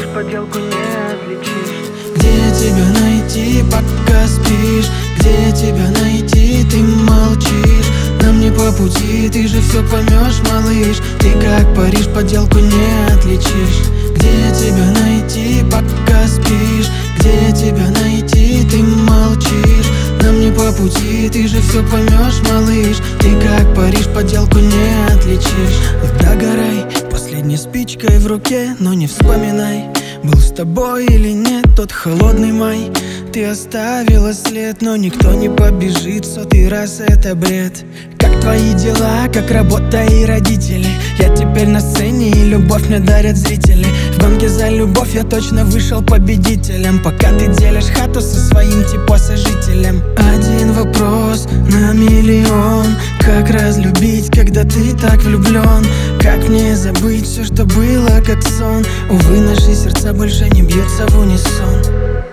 подделку не отличишь. Где тебя найти, пока спишь? Где тебя найти, ты молчишь? Нам не по пути, ты же все поймешь, малыш. Ты как Париж, подделку не отличишь. Где тебя найти, пока спишь? Где тебя найти, ты молчишь? Нам не по пути, ты же все поймешь, малыш. Ты как Париж, подделку не отличишь. Догорай последней спичкой в руке, но не вспоминай, был с тобой или нет тот холодный май. Ты оставила след, но никто не побежит сотый раз, это бред. Как твои дела, как работа и родители? Я теперь на сцене и любовь мне дарят зрители. В гонке за любовь я точно вышел победителем. Пока ты делишь хату со своим типа сожителем. Один вопрос на миллион: как разлюбить, когда ты так влюблен? Как мне забыть все, что было как сон? Увы, наши сердца больше не бьются в унисон.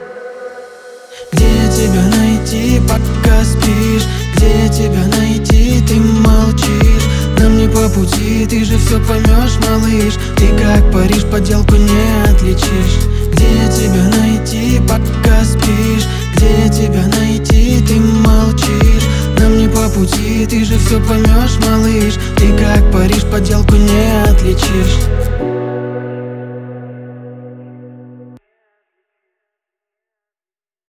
Где тебя найти, пока спишь? Где тебя найти, ты молчишь? Нам не по пути, ты же все поймешь, малыш. Ты как Париж, подделку не отличишь. Где тебя найти, пока спишь? Где тебя найти, ты молчишь? Нам не по пути, ты же все поймешь, малыш. Ты как Париж, подделку не отличишь.